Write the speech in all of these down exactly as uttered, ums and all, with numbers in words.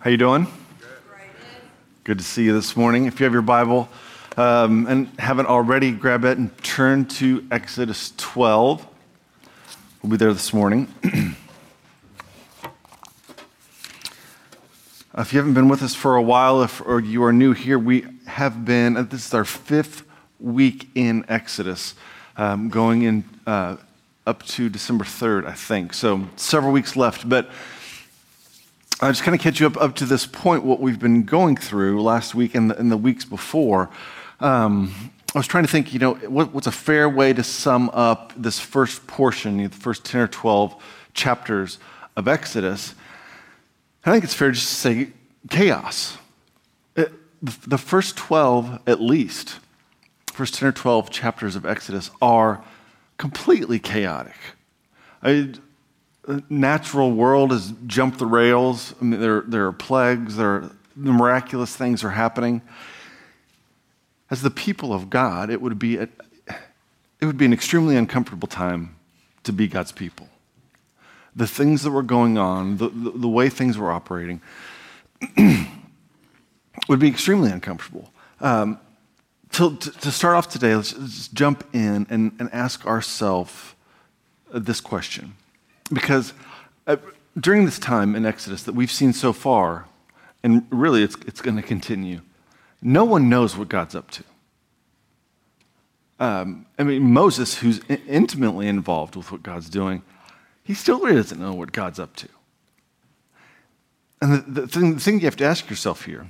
How you doing? Good to see you this morning. If you have your Bible um, and haven't already, grab it and turn to Exodus twelve. We'll be there this morning. If you haven't been with us for a while, if, or you are new here, we have been, this is our fifth week in Exodus, um, going in uh, up to December third, I think. So several weeks left, but I'll just kind of catch you up up to this point, what we've been going through last week and the, and the weeks before. Um, I was trying to think, you know, what, what's a fair way to sum up this first portion, you know, the first ten or twelve chapters of Exodus. I think it's fair just to say chaos. It, the, the first twelve, at least, first ten or twelve chapters of Exodus are completely chaotic. I, the natural world has jumped the rails. I mean, there, there are plagues, there are miraculous things are happening. As the people of God, it would be a, it would be an extremely uncomfortable time to be God's people. The things that were going on, the, the, the way things were operating, would be extremely uncomfortable. Um, to, to, to start off today, let's just jump in and, and ask ourselves this question. Because uh, during this time in Exodus that we've seen so far, and really it's, it's going to continue, no one knows what God's up to. Um, I mean, Moses, who's in- intimately involved with what God's doing, he still really doesn't know what God's up to. And the, the, thing, the thing you have to ask yourself here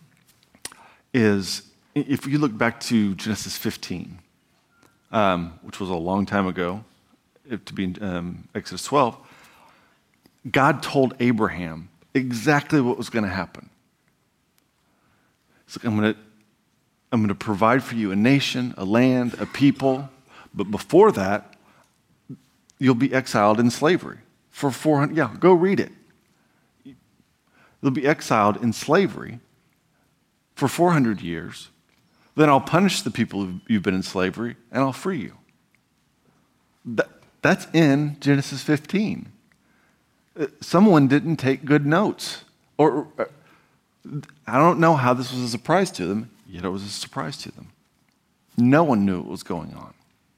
is, if you look back to Genesis fifteen, um, which was a long time ago, to be in um, Exodus twelve, God told Abraham exactly what was going to happen. He's like, I'm going to I'm going to provide for you a nation, a land, a people, but before that, you'll be exiled in slavery for four hundred, yeah, go read it. You'll be exiled in slavery for four hundred years. Then I'll punish the people you've been in slavery, and I'll free you. That, that's in Genesis fifteen. Someone didn't take good notes. Or, or I don't know how this was a surprise to them, yet it was a surprise to them. No one knew what was going on.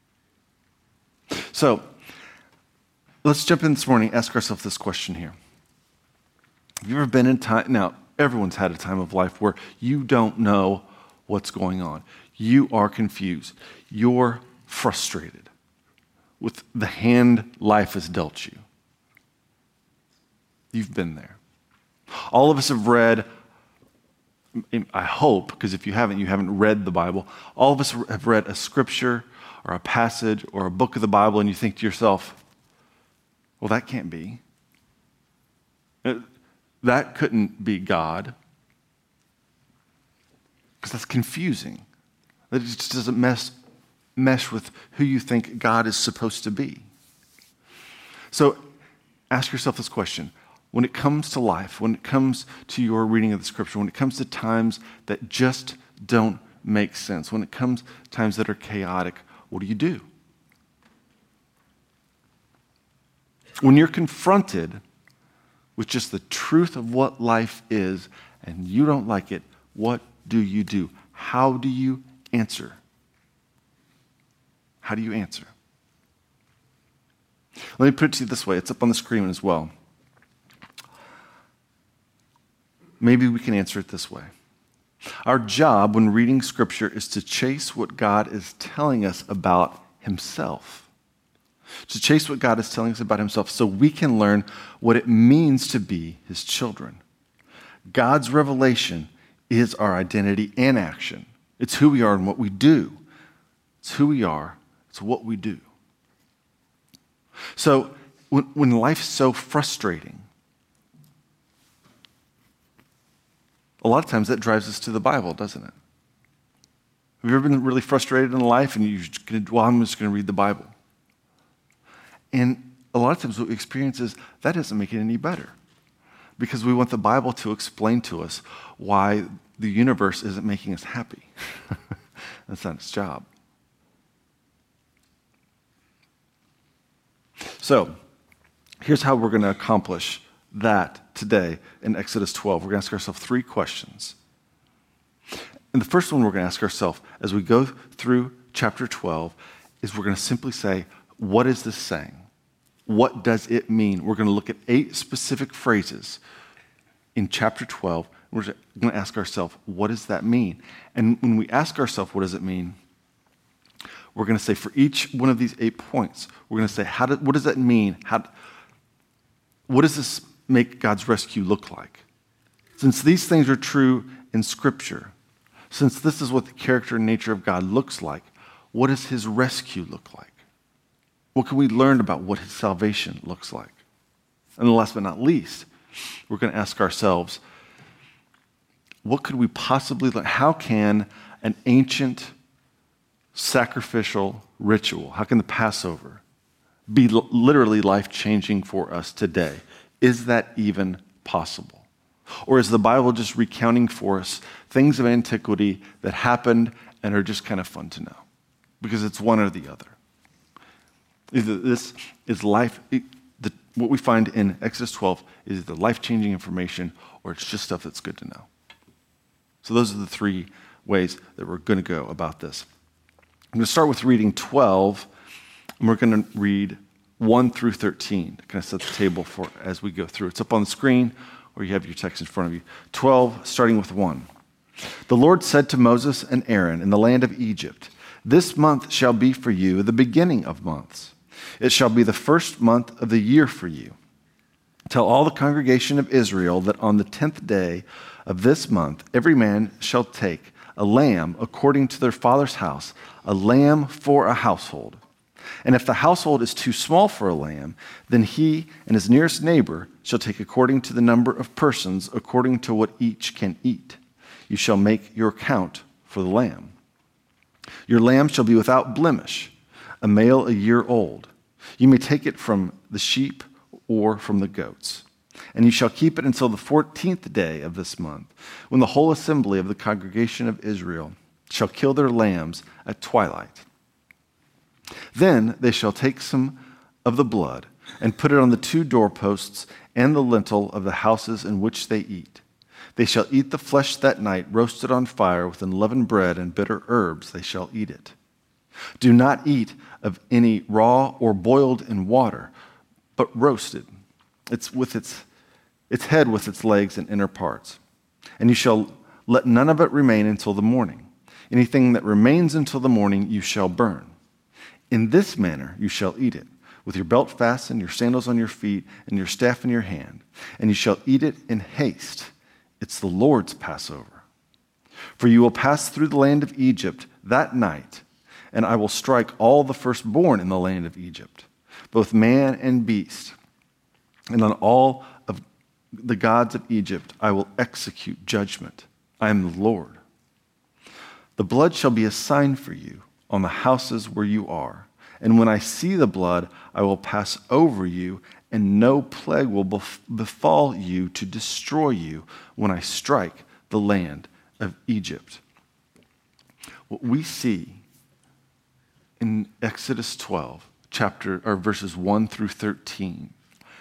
So, let's jump in this morning, ask ourselves this question here. Have you ever been in time, now everyone's had a time of life where you don't know what's going on. You are confused. You're frustrated with the hand life has dealt you. You've been there. All of us have read, I hope, because if you haven't, you haven't read the Bible. All of us have read a scripture or a passage or a book of the Bible, and you think to yourself, well, that can't be. That couldn't be God. Because that's confusing. That just doesn't mess, mesh with who you think God is supposed to be. So ask yourself this question. When it comes to life, when it comes to your reading of the scripture, when it comes to times that just don't make sense, when it comes to times that are chaotic, what do you do? When you're confronted with just the truth of what life is and you don't like it, what do you do? How do you answer? How do you answer? Let me put it to you this way. It's up on the screen as well. Maybe we can answer it this way. Our job when reading Scripture is to chase what God is telling us about Himself. To chase what God is telling us about Himself so we can learn what it means to be His children. God's revelation is our identity and action. It's who we are and what we do. It's who we are. It's what we do. So when, when life's so frustrating, a lot of times that drives us to the Bible, doesn't it? Have you ever been really frustrated in life and you're just going to, well, I'm just going to read the Bible? And a lot of times what we experience is that doesn't make it any better because we want the Bible to explain to us why the universe isn't making us happy. That's not its job. So here's how we're going to accomplish that today in Exodus twelve. We're going to ask ourselves three questions. And the first one we're going to ask ourselves as we go through chapter twelve is we're going to simply say, what is this saying? What does it mean? We're going to look at eight specific phrases in chapter twelve. We're going to ask ourselves, what does that mean? And when we ask ourselves, what does it mean? We're going to say for each one of these eight points, we're going to say, how do, what does that mean? How, what does this make God's rescue look like? Since these things are true in Scripture, since this is what the character and nature of God looks like, what does his rescue look like? What can we learn about what his salvation looks like? And last but not least, we're going to ask ourselves, what could we possibly learn? How can an ancient sacrificial ritual, how can the Passover be l- literally life-changing for us today? Is that even possible? Or is the Bible just recounting for us things of antiquity that happened and are just kind of fun to know? Because it's one or the other. Either this is life, it, the, what we find in Exodus twelve is the life-changing information, or it's just stuff that's good to know. So those are the three ways that we're going to go about this. I'm going to start with reading twelve, and we're going to read one through thirteen to kind of set the table for as we go through. It's up on the screen, or you have your text in front of you. twelve, starting with one. The Lord said to Moses and Aaron in the land of Egypt, "This month shall be for you the beginning of months. It shall be the first month of the year for you. Tell all the congregation of Israel that on the tenth day of this month, every man shall take a lamb according to their father's house, a lamb for a household. And if the household is too small for a lamb, then he and his nearest neighbor shall take according to the number of persons, according to what each can eat. You shall make your count for the lamb. Your lamb shall be without blemish, a male a year old. You may take it from the sheep or from the goats. And you shall keep it until the fourteenth day of this month, when the whole assembly of the congregation of Israel shall kill their lambs at twilight. Then they shall take some of the blood and put it on the two doorposts and the lintel of the houses in which they eat. They shall eat the flesh that night, roasted on fire with unleavened bread and bitter herbs. They shall eat it. Do not eat of any raw or boiled in water, but roasted. It's with its its head with its legs and inner parts. And you shall let none of it remain until the morning. Anything that remains until the morning you shall burn. In this manner you shall eat it, with your belt fastened, your sandals on your feet, and your staff in your hand. And you shall eat it in haste. It's the Lord's Passover. For you will pass through the land of Egypt that night, and I will strike all the firstborn in the land of Egypt, both man and beast. And on all of the gods of Egypt I will execute judgment. I am the Lord. The blood shall be a sign for you on the houses where you are. And when I see the blood, I will pass over you, and no plague will befall you to destroy you when I strike the land of Egypt. What we see in Exodus twelve, chapter or verses one through thirteen,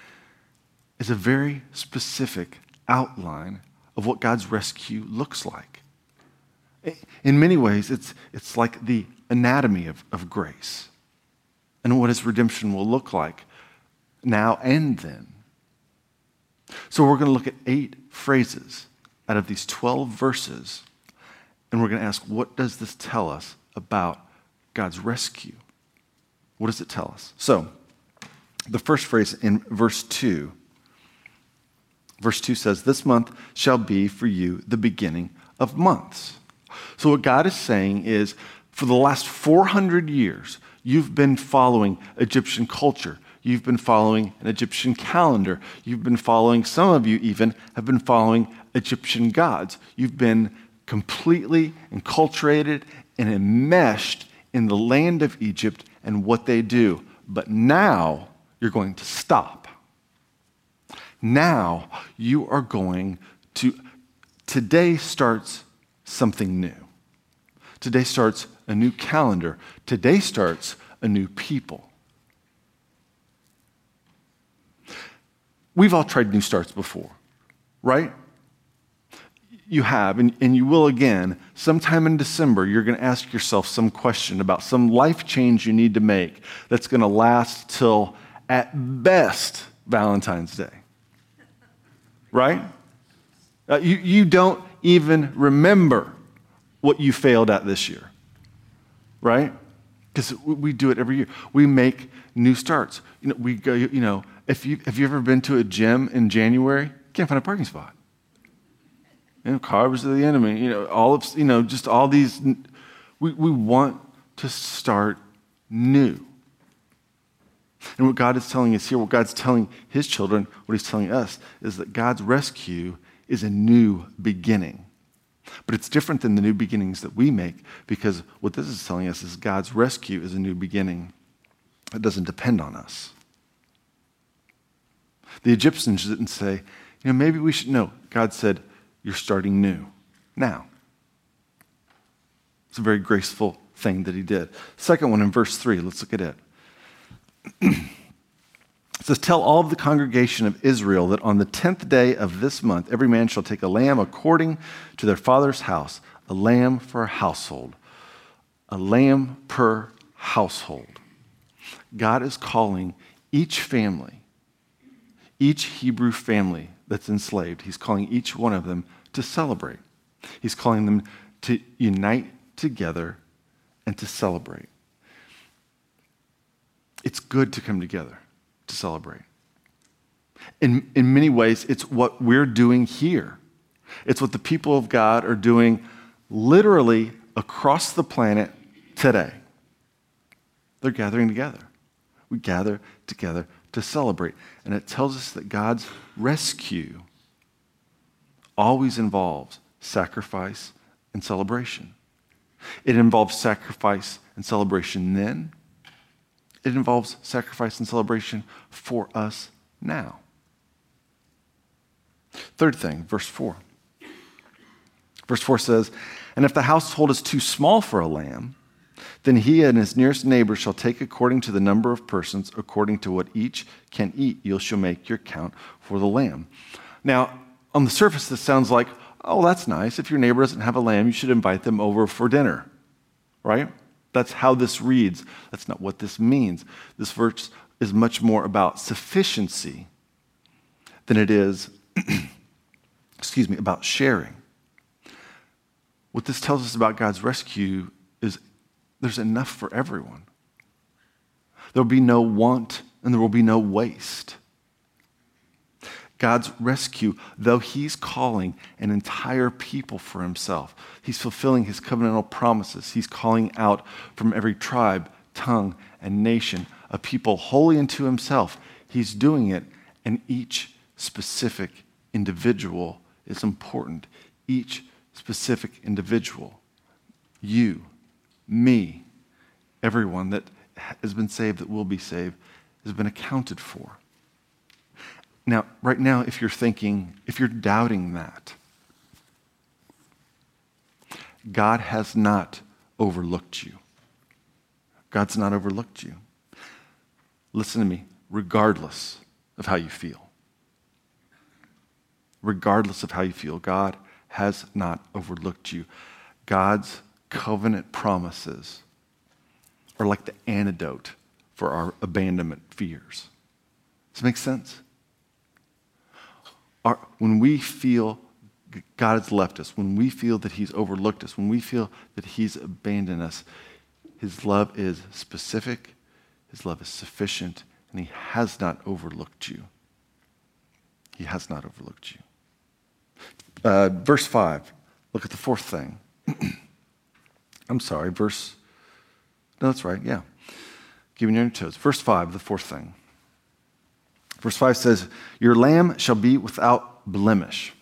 is a very specific outline of what God's rescue looks like. In many ways, it's, it's like the anatomy of, of grace and what his redemption will look like now and then. So we're going to look at eight phrases out of these twelve verses, and we're going to ask, what does this tell us about God's rescue? What does it tell us? So, the first phrase in verse two, verse two says, "This month shall be for you the beginning of months." So what God is saying is, for the last four hundred years, you've been following Egyptian culture. You've been following an Egyptian calendar. You've been following, some of you even have been following Egyptian gods. You've been completely enculturated and enmeshed in the land of Egypt and what they do. But now you're going to stop. Now you are going to, today starts something new. Today starts a new calendar. Today starts a new people. We've all tried new starts before, right? You have, and, and you will again. Sometime in December, you're going to ask yourself some question about some life change you need to make that's going to last till, at best, Valentine's Day. Right? Uh, you, you don't even remember what you failed at this year. Right? Because we do it every year. We make new starts. You know, we go, you know, if you have you ever been to a gym in January? Can't find a parking spot. You know, carbs are the enemy. You know, all of you know, just all these. We we want to start new. And what God is telling us here, what God's telling His children, what He's telling us, is that God's rescue is a new beginning. But it's different than the new beginnings that we make, because what this is telling us is God's rescue is a new beginning. It doesn't depend on us. The Egyptians didn't say, you know, maybe we should know. God said, you're starting new now. It's a very graceful thing that He did. Second one in verse three, let's look at it. It says, tell all of the congregation of Israel that on the tenth day of this month, every man shall take a lamb according to their father's house, a lamb for a household, a lamb per household. God is calling each family, each Hebrew family that's enslaved, He's calling each one of them to celebrate. He's calling them to unite together and to celebrate. It's good to come together to celebrate. In, in many ways, it's what we're doing here. It's what the people of God are doing literally across the planet today. They're gathering together. We gather together to celebrate. And it tells us that God's rescue always involves sacrifice and celebration. It involves sacrifice and celebration then. It involves sacrifice and celebration for us now. Third thing, verse four. Verse four says, and if the household is too small for a lamb, then he and his nearest neighbor shall take according to the number of persons, according to what each can eat. You shall make your count for the lamb. Now, on the surface, this sounds like, oh, that's nice. If your neighbor doesn't have a lamb, you should invite them over for dinner, right? That's how this reads. That's not what this means. This verse is much more about sufficiency than it is, excuse me, about sharing. What this tells us about God's rescue is there's enough for everyone. There will be no want and there will be no waste. God's rescue, though He's calling an entire people for Himself, He's fulfilling His covenantal promises. He's calling out from every tribe, tongue, and nation a people holy unto Himself. He's doing it, and each specific individual is important. Each specific individual, you, me, everyone that has been saved, that will be saved, has been accounted for. Now, right now, if you're thinking, if you're doubting that, God has not overlooked you. God's not overlooked you. Listen to me, regardless of how you feel. Regardless of how you feel, God has not overlooked you. God's covenant promises are like the antidote for our abandonment fears. Does that make sense? Our, when we feel God has left us, when we feel that He's overlooked us, when we feel that He's abandoned us, His love is specific, His love is sufficient, and He has not overlooked you. He has not overlooked you. Uh, verse five, look at the fourth thing. I'm sorry, verse, no, that's right, yeah. Keeping you on your toes. Verse five, the fourth thing. Verse five says, your lamb shall be without blemish.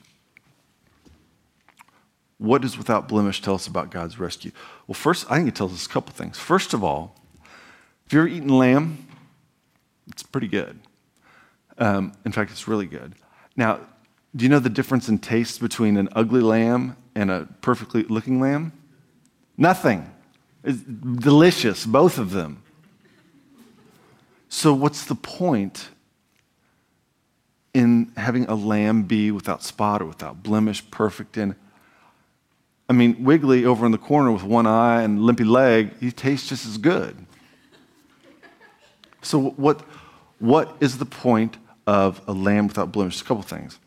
What does without blemish tell us about God's rescue? Well, first, I think it tells us a couple things. First of all, if you've ever eaten lamb, it's pretty good. Um, in fact, it's really good. Now, do you know the difference in taste between an ugly lamb and a perfectly looking lamb? Nothing. It's delicious, both of them. So what's the point in having a lamb be without spot or without blemish, perfect in. I mean, Wiggly over in the corner with one eye and limpy leg, he tastes just as good. So what, what is the point of a lamb without blemish? A couple things.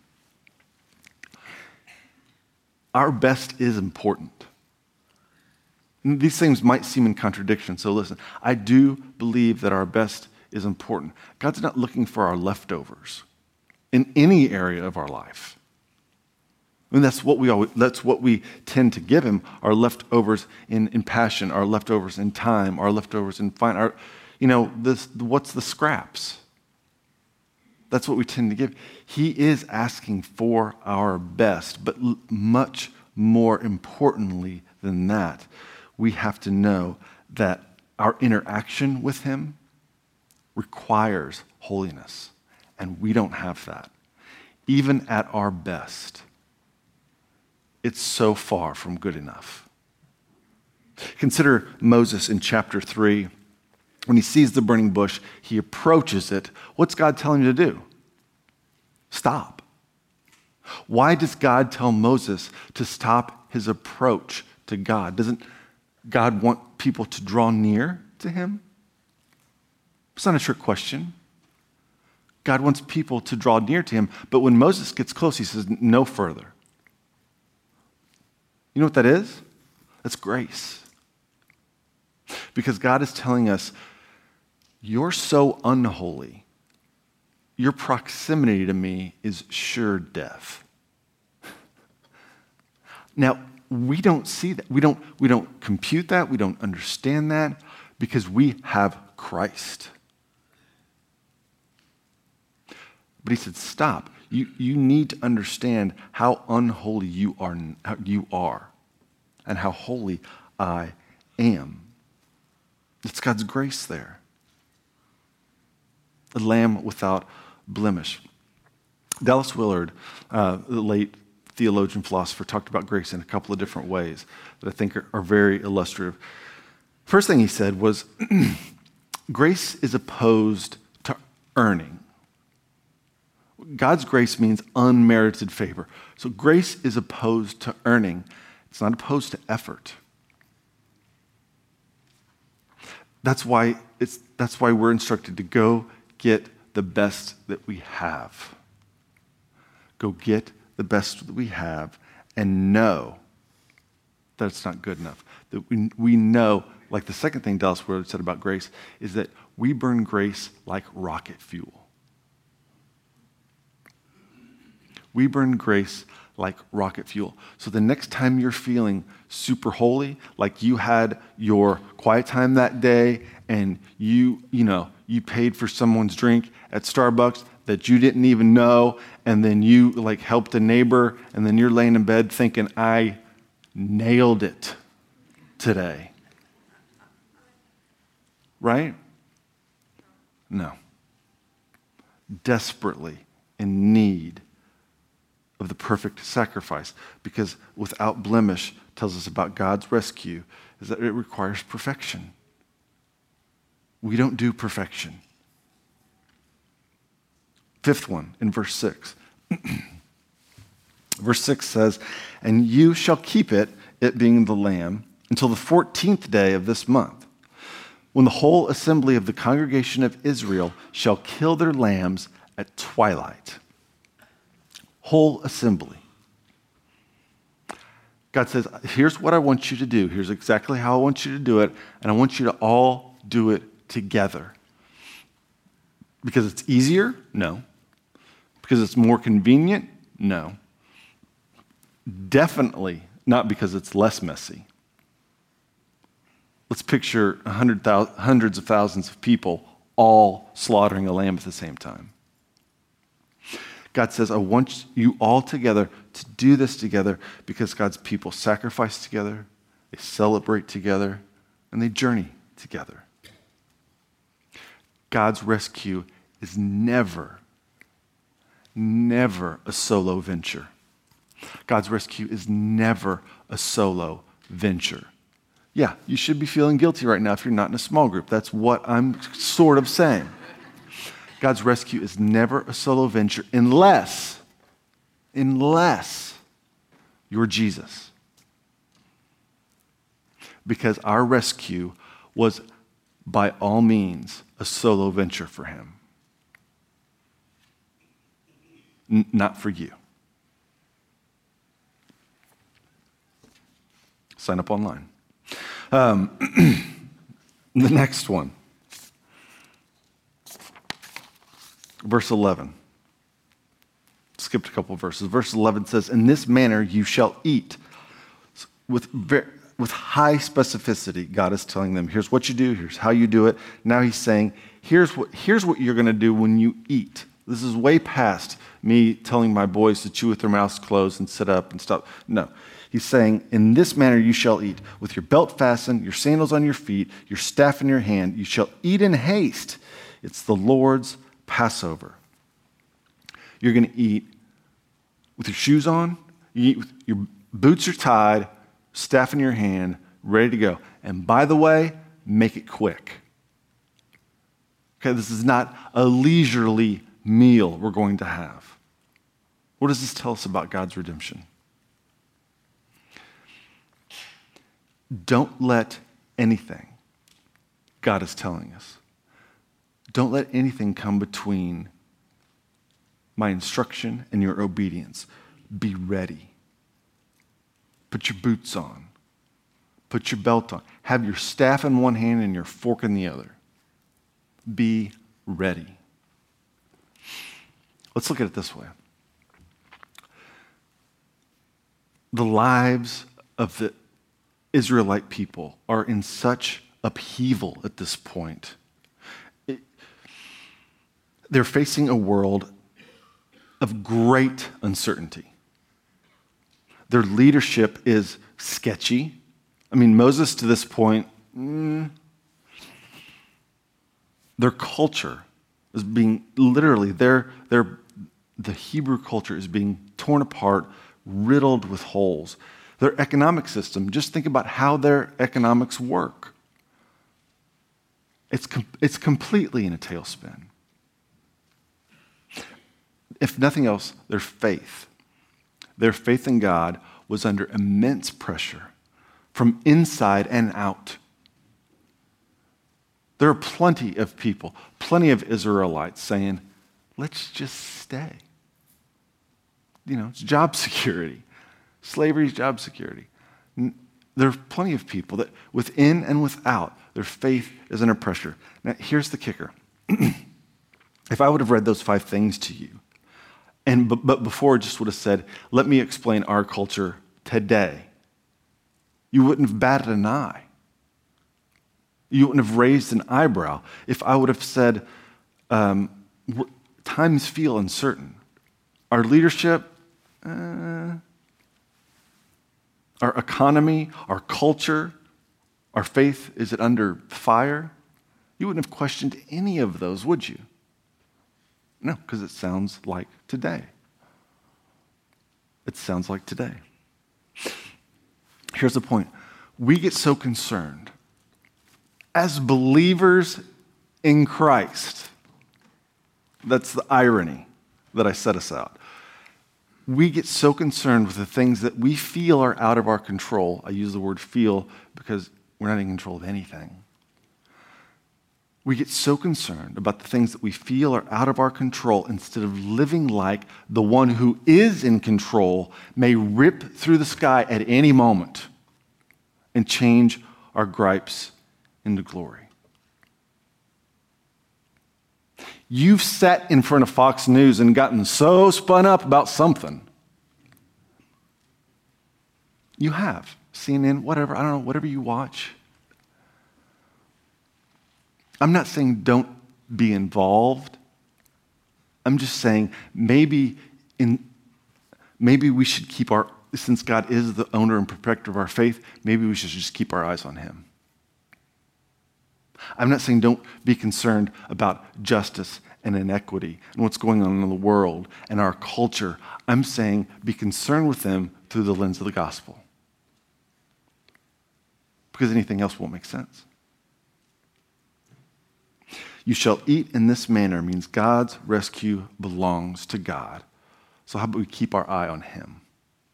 Our best is important. These things might seem in contradiction, so listen. I do believe that our best is important. God's not looking for our leftovers in any area of our life. I mean, that's what we always, that's what we tend to give him, our leftovers in, in passion, our leftovers in time, our leftovers in fine, our, you know, this, what's the scraps? That's what we tend to give. He is asking for our best, but l- much more importantly than that, we have to know that our interaction with him requires holiness, and we don't have that. Even at our best, it's so far from good enough. Consider Moses in chapter three. When he sees the burning bush, he approaches it. What's God telling him to do? Stop. Why does God tell Moses to stop his approach to God? Doesn't God want people to draw near to him? It's not a trick question. God wants people to draw near to him, but when Moses gets close, he says, no further. You know what that is? That's grace. Because God is telling us, you're so unholy, your proximity to me is sure death. Now, we don't see that. We don't, we don't compute that. We don't understand that because we have Christ. But he said, stop. You, you need to understand how unholy you are, you are and how holy I am. It's God's grace there. A lamb without blemish. Dallas Willard, uh, the late theologian, philosopher, talked about grace in a couple of different ways that I think are, are very illustrative. First thing he said was, grace is opposed to earning. God's grace means unmerited favor. So grace is opposed to earning. It's not opposed to effort. That's why it's that's why we're instructed to go get the best that we have. Go get the best that we have and know that it's not good enough. That we, we know, like the second thing Dallas Willard said about grace, is that we burn grace like rocket fuel. We burn grace like rocket fuel. So the next time you're feeling super holy, like you had your quiet time that day and you, you know, you paid for someone's drink at Starbucks that you didn't even know, and then you like helped a neighbor, and then you're laying in bed thinking, I nailed it today. Right? No. Desperately in need of the perfect sacrifice, because without blemish tells us about God's rescue is that it requires perfection. We don't do perfection. Fifth one in verse six. Verse six says, and you shall keep it, it being the lamb, until the fourteenth day of this month, when the whole assembly of the congregation of Israel shall kill their lambs at twilight. Whole assembly. God says, here's what I want you to do. Here's exactly how I want you to do it, and I want you to all do it together. Because it's easier? No. Because it's more convenient? No. Definitely not because it's less messy. Let's picture a hundred thousand, hundreds of thousands of people all slaughtering a lamb at the same time. God says, I want you all together to do this together because God's people sacrifice together, they celebrate together, and they journey together. God's rescue is never, never a solo venture. God's rescue is never a solo venture. Yeah, you should be feeling guilty right now if you're not in a small group. That's what I'm sort of saying. God's rescue is never a solo venture unless, unless you're Jesus. Because our rescue was by all means a solo venture for him. N- not for you. Sign up online. Um, the next one. Verse eleven. Skipped a couple of verses. Verse eleven says, "In this manner you shall eat." With very, with high specificity, God is telling them, here's what you do, here's how you do it. Now he's saying, here's what, here's what you're going to do when you eat. This is way past me telling my boys to chew with their mouths closed and sit up and stop. No. He's saying, in this manner you shall eat, with your belt fastened, your sandals on your feet, your staff in your hand. You shall eat in haste. It's the Lord's Passover. You're going to eat with your shoes on, you eat with your boots are tied, staff in your hand, ready to go. And by the way, make it quick. Okay, this is not a leisurely meal we're going to have. What does this tell us about God's redemption? Don't let anything, God is telling us, don't let anything come between my instruction and your obedience. Be ready. Put your boots on. Put your belt on. Have your staff in one hand and your fork in the other. Be ready. Let's look at it this way. The lives of the Israelite people are in such upheaval at this point. It, they're facing a world of great uncertainty. Their leadership is sketchy. I mean, Moses to this point, mm, their culture is being, literally, their, their, the Hebrew culture is being torn apart, riddled with holes. Their economic system, just think about how their economics work. It's, com- it's completely in a tailspin. If nothing else, their faith. Their faith in God was under immense pressure from inside and out. There are plenty of people, plenty of Israelites saying, let's just stay. You know, it's job security. Slavery is job security. There are plenty of people that within and without, their faith is under pressure. Now, here's the kicker. If I would have read those five things to you, and but, but before just would have said, let me explain our culture today, you wouldn't have batted an eye. You wouldn't have raised an eyebrow if I would have said, um, times feel uncertain. Our leadership, uh, our economy, our culture, our faith, is it under fire? You wouldn't have questioned any of those, would you? No, because it sounds like today. It sounds like today. Here's the point. We get so concerned as believers in Christ. That's the irony that I set us out. We get so concerned with the things that we feel are out of our control. I use the word feel because we're not in control of anything. We get so concerned about the things that we feel are out of our control instead of living like the one who is in control may rip through the sky at any moment and change our gripes into glory. You've sat in front of Fox News and gotten so spun up about something. You have. C N N, whatever, I don't know, whatever you watch. I'm not saying don't be involved. I'm just saying maybe in maybe we should keep our, since God is the owner and protector of our faith, maybe we should just keep our eyes on him. I'm not saying don't be concerned about justice and inequity and what's going on in the world and our culture. I'm saying be concerned with them through the lens of the gospel. Because anything else won't make sense. You shall eat in this manner means God's rescue belongs to God. So how about we keep our eye on him?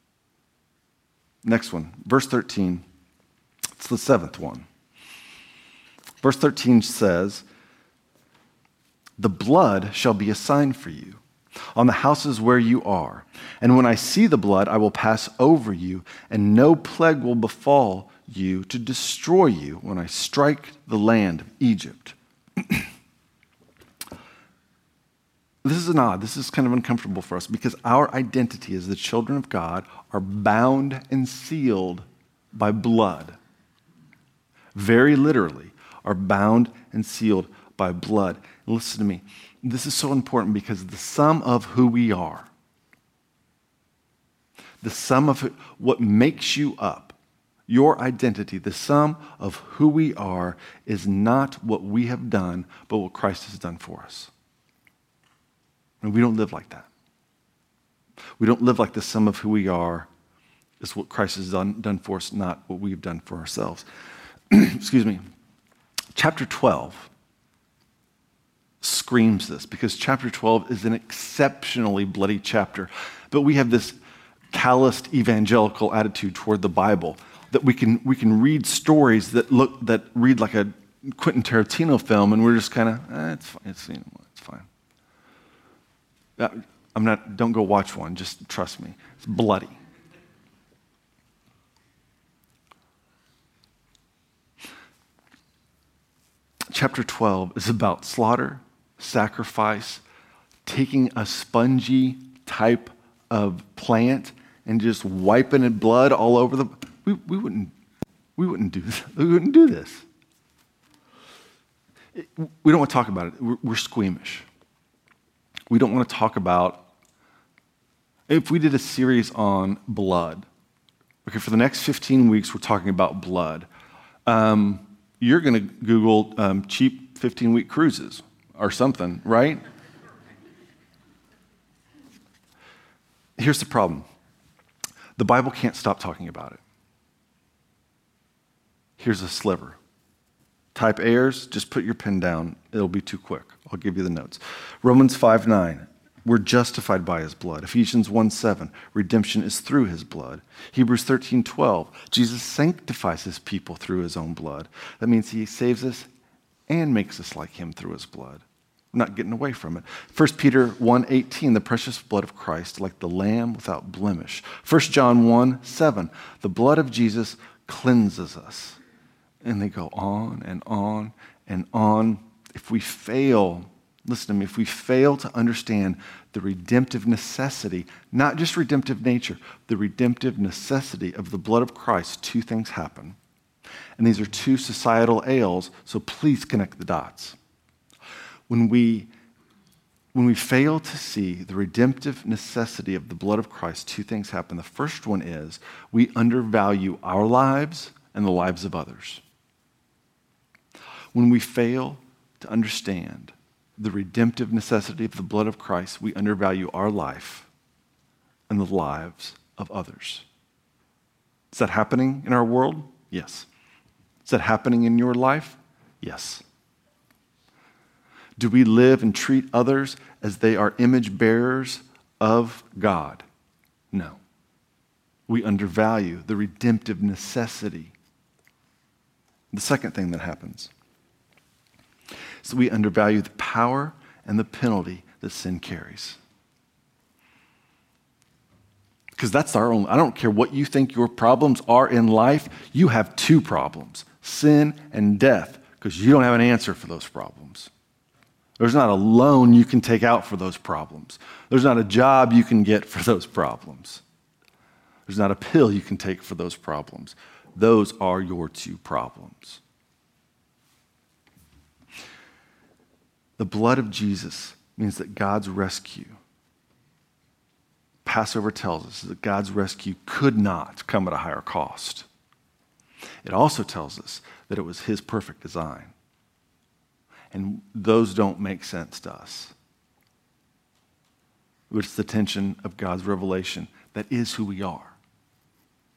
Next one, verse thirteen. It's the seventh one. Verse thirteen says, the blood shall be a sign for you on the houses where you are. And when I see the blood, I will pass over you, and no plague will befall you to destroy you when I strike the land of Egypt. This is an odd, this is kind of uncomfortable for us because our identity as the children of God are bound and sealed by blood. Very literally, are bound and sealed by blood. And listen to me, this is so important because the sum of who we are, the sum of what makes you up, your identity, the sum of who we are is not what we have done, but what Christ has done for us. And we don't live like that. We don't live like the sum of who we are is what Christ has done, done for us, not what we've done for ourselves. Excuse me. Chapter twelve screams this because chapter twelve is an exceptionally bloody chapter. But we have this calloused evangelical attitude toward the Bible that we can we can read stories that look that read like a Quentin Tarantino film, and we're just kind of eh, it's fine. It's, you know, it's fine. I'm not. Don't go watch one. Just trust me. It's bloody. Chapter twelve is about slaughter, sacrifice, taking a spongy type of plant and just wiping it blood all over the. We, we wouldn't. We wouldn't do this. We wouldn't do this. It, we don't want to talk about it. We're, we're squeamish. We don't want to talk about. If we did a series on blood, okay, for the next fifteen weeks, we're talking about blood. Um, you're going to Google um, cheap fifteen-week cruises or something, right? Here's the problem. The Bible can't stop talking about it. Here's a sliver. Type Ayers, just put your pen down. It'll be too quick. I'll give you the notes. Romans five nine, we're justified by his blood. Ephesians one seven, redemption is through his blood. Hebrews thirteen twelve, Jesus sanctifies his people through his own blood. That means he saves us and makes us like him through his blood. We're not getting away from it. First Peter one eighteen, the precious blood of Christ, like the lamb without blemish. First John one seven, the blood of Jesus cleanses us. And they go on and on and on. If we fail, listen to me, if we fail to understand the redemptive necessity, not just redemptive nature, the redemptive necessity of the blood of Christ, two things happen. And these are two societal ails, so please connect the dots. When we, when we fail to see the redemptive necessity of the blood of Christ, two things happen. The first one is we undervalue our lives and the lives of others. When we fail to understand the redemptive necessity of the blood of Christ, we undervalue our life and the lives of others. Is that happening in our world? Yes. Is that happening in your life? Yes. Do we live and treat others as they are image bearers of God? No. We undervalue the redemptive necessity. The second thing that happens is that we undervalue the power and the penalty that sin carries. Because that's our own, I don't care what you think your problems are in life, you have two problems, sin and death, because you don't have an answer for those problems. There's not a loan you can take out for those problems. There's not a job you can get for those problems. There's not a pill you can take for those problems. Those are your two problems. The blood of Jesus means that God's rescue, Passover tells us that God's rescue could not come at a higher cost. It also tells us that it was his perfect design. And those don't make sense to us. But it's the tension of God's revelation that is who we are.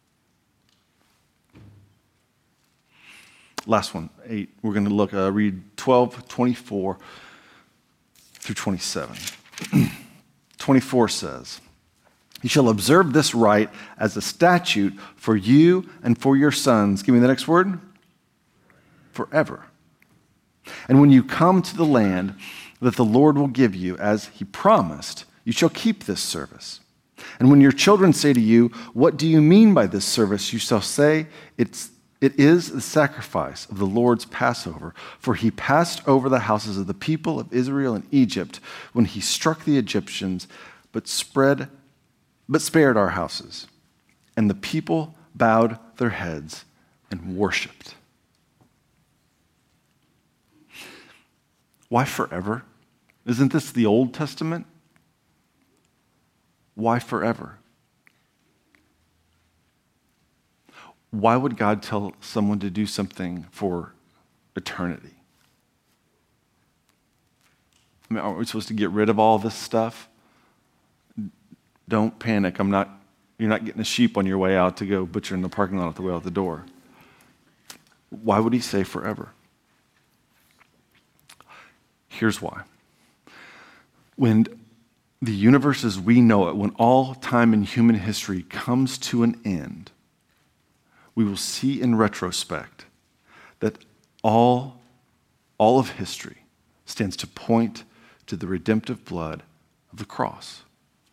Last one, eight. We're going to look, uh, read twelve, twenty-four through twenty-seven. twenty-four says, "You shall observe this rite as a statute for you and for your sons." Give me the next word. Forever. "And when you come to the land that the Lord will give you, as he promised, you shall keep this service. And when your children say to you, 'What do you mean by this service?' you shall say, it's, it is the sacrifice of the Lord's Passover. For he passed over the houses of the people of Israel in Egypt when he struck the Egyptians, but spread, but spared our houses. And the people bowed their heads and worshiped." Why forever? Isn't this the Old Testament? Why forever? Why would God tell someone to do something for eternity? I mean, aren't we supposed to get rid of all this stuff? Don't panic. I'm not, you're not getting a sheep on your way out to go butcher in the parking lot at the way out the door. Why would he say forever? Here's why. When the universe as we know it, when all time in human history comes to an end, we will see in retrospect that all, all of history stands to point to the redemptive blood of the cross.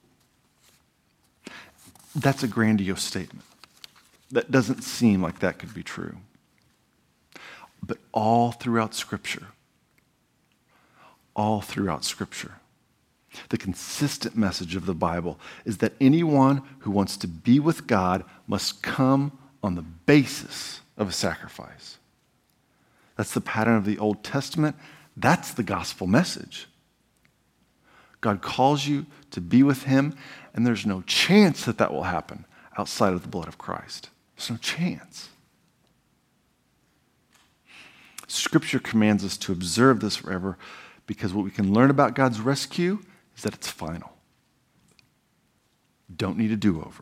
That's a grandiose statement. That doesn't seem like that could be true. But all throughout Scripture, all throughout Scripture, the consistent message of the Bible is that anyone who wants to be with God must come on the basis of a sacrifice. That's the pattern of the Old Testament. That's the gospel message. God calls you to be with him, and there's no chance that that will happen outside of the blood of Christ. There's no chance. Scripture commands us to observe this forever because what we can learn about God's rescue is that it's final. Don't need a do-over.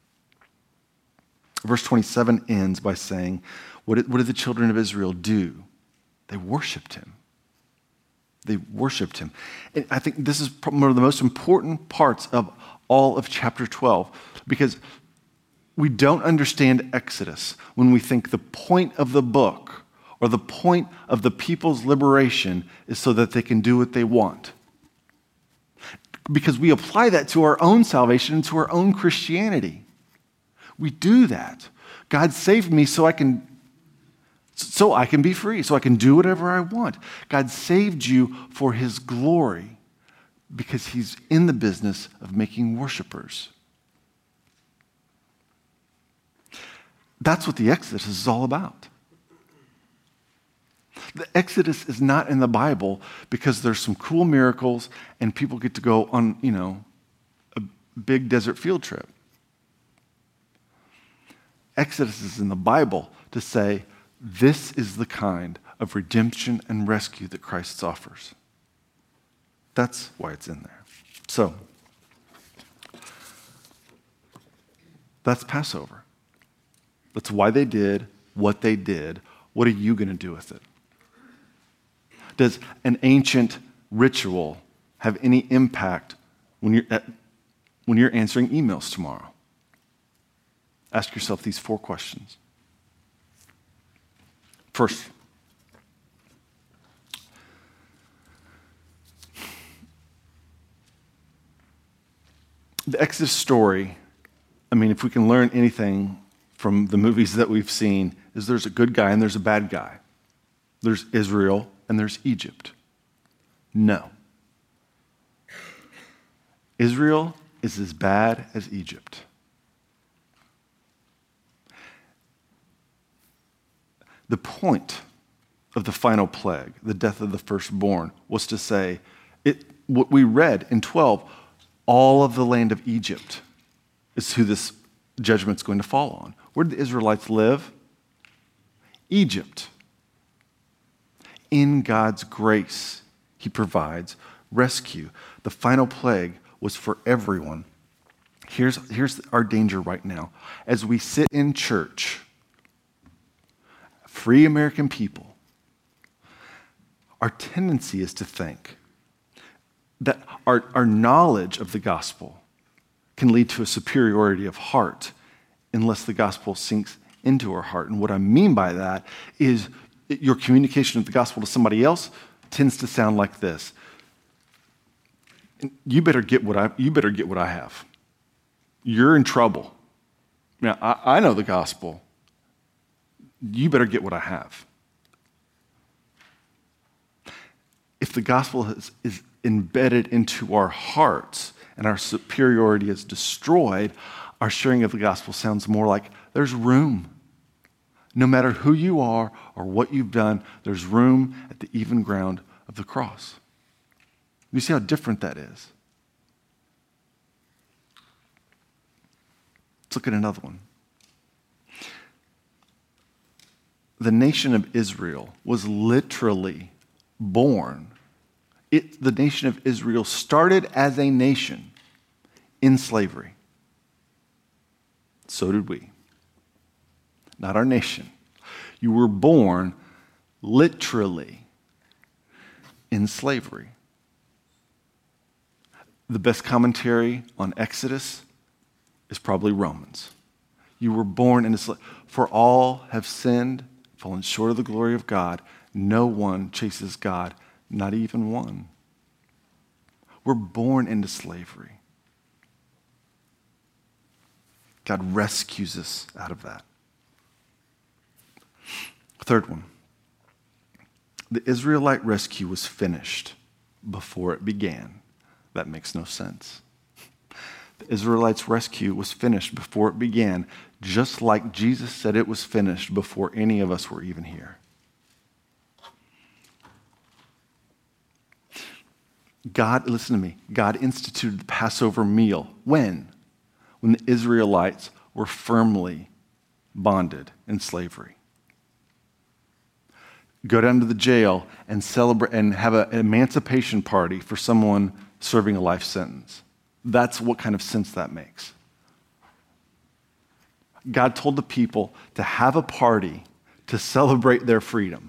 Verse twenty-seven ends by saying, what did, what did the children of Israel do? They worshiped him. They worshiped him. And I think this is one of the most important parts of all of chapter twelve, because we don't understand Exodus when we think the point of the book or the point of the people's liberation is so that they can do what they want. Because we apply that to our own salvation and to our own Christianity. We do that. God saved me so I can so I can be free, so I can do whatever I want. God saved you for his glory because he's in the business of making worshipers. That's what the Exodus is all about. The Exodus is not in the Bible because there's some cool miracles and people get to go on, you know, a big desert field trip. Exodus is in the Bible to say, this is the kind of redemption and rescue that Christ offers. That's why it's in there. So, that's Passover. That's why they did what they did. What are you going to do with it? Does an ancient ritual have any impact when you're, at, when you're answering emails tomorrow? Ask yourself these four questions. First, the Exodus story, I mean, if we can learn anything from the movies that we've seen, is there's a good guy and there's a bad guy. There's Israel and there's Egypt. No. Israel is as bad as Egypt. The point of the final plague, the death of the firstborn, was to say, it, what we read in twelve, all of the land of Egypt is who this judgment's going to fall on. Where did the Israelites live? Egypt. In God's grace, he provides rescue. The final plague was for everyone. Here's, here's our danger right now. As we sit in church, free American people, our tendency is to think that our, our knowledge of the gospel can lead to a superiority of heart unless the gospel sinks into our heart. And what I mean by that is your communication of the gospel to somebody else tends to sound like this. You better get what I, you better get what I have. You're in trouble. Now, I, I know the gospel. You better get what I have. If the gospel is, is embedded into our hearts and our superiority is destroyed, our sharing of the gospel sounds more like there's room. No matter who you are or what you've done, there's room at the even ground of the cross. You see how different that is? Let's look at another one. The nation of Israel was literally born. It, the nation of Israel started as a nation in slavery. So did we. Not our nation. You were born literally in slavery. The best commentary on Exodus is probably Romans. You were born into slavery. For all have sinned, fallen short of the glory of God. No one chases God, not even one. We're born into slavery. God rescues us out of that. Third one. The Israelite rescue was finished before it began. That makes no sense. The Israelites' rescue was finished before it began, just like Jesus said it was finished before any of us were even here. God, listen to me, God instituted the Passover meal. When? When the Israelites were firmly bonded in slavery. Go down to the jail and celebrate and have a, an emancipation party for someone serving a life sentence. That's what kind of sense that makes. God told the people to have a party to celebrate their freedom,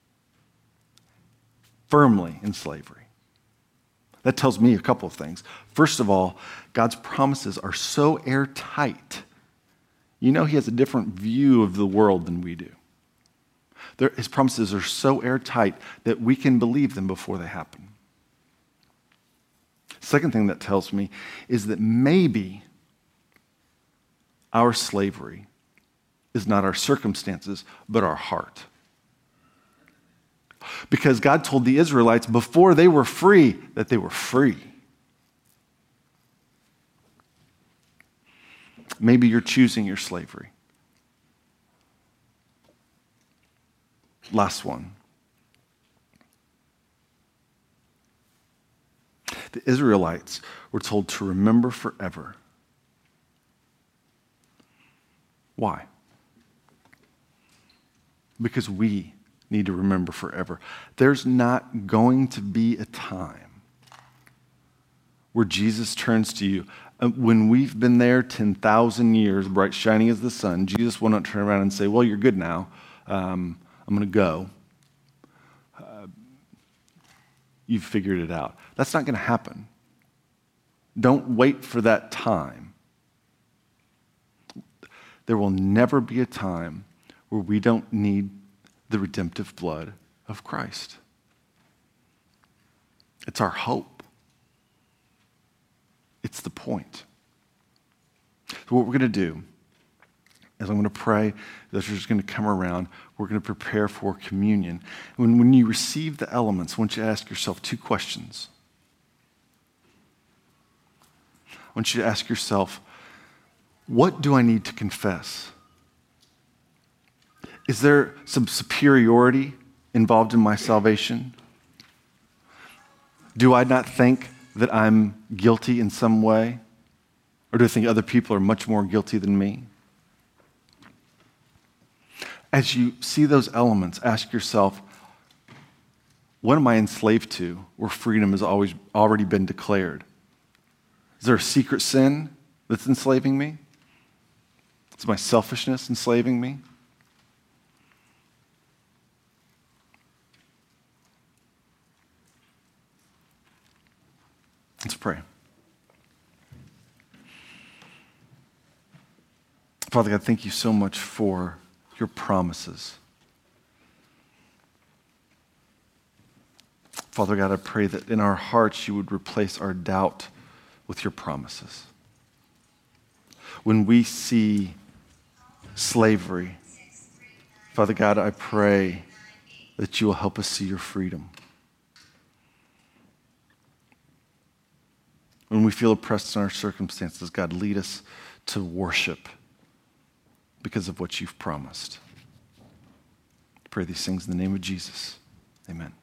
firmly in slavery. That tells me a couple of things. First of all, God's promises are so airtight. You know, he has a different view of the world than we do. There, his promises are so airtight that we can believe them before they happen. Second thing that tells me is that maybe our slavery is not our circumstances, but our heart. Because God told the Israelites before they were free that they were free. Maybe you're choosing your slavery. Last one. The Israelites were told to remember forever. Why? Because we need to remember forever. There's not going to be a time where Jesus turns to you. When we've been there ten thousand years, bright shining as the sun, Jesus will not turn around and say, well, you're good now. Um, I'm going to go. Uh, you've figured it out. That's not going to happen. Don't wait for that time. There will never be a time where we don't need the redemptive blood of Christ. It's our hope. It's the point. So what we're going to do is I'm going to pray. The ushers are going to come around. We're going to prepare for communion. When, when you receive the elements, I want you to ask yourself two questions. I want you to ask yourself, what do I need to confess? Is there some superiority involved in my salvation? Do I not think that I'm guilty in some way? Or do I think other people are much more guilty than me? As you see those elements, ask yourself, what am I enslaved to where freedom has always already been declared? Is there a secret sin that's enslaving me? Is my selfishness enslaving me? Father God, thank you so much for your promises. Father God, I pray that in our hearts you would replace our doubt with your promises. When we see slavery, Father God, I pray that you will help us see your freedom. When we feel oppressed in our circumstances, God, lead us to worship because of what you've promised. I pray these things in the name of Jesus. Amen.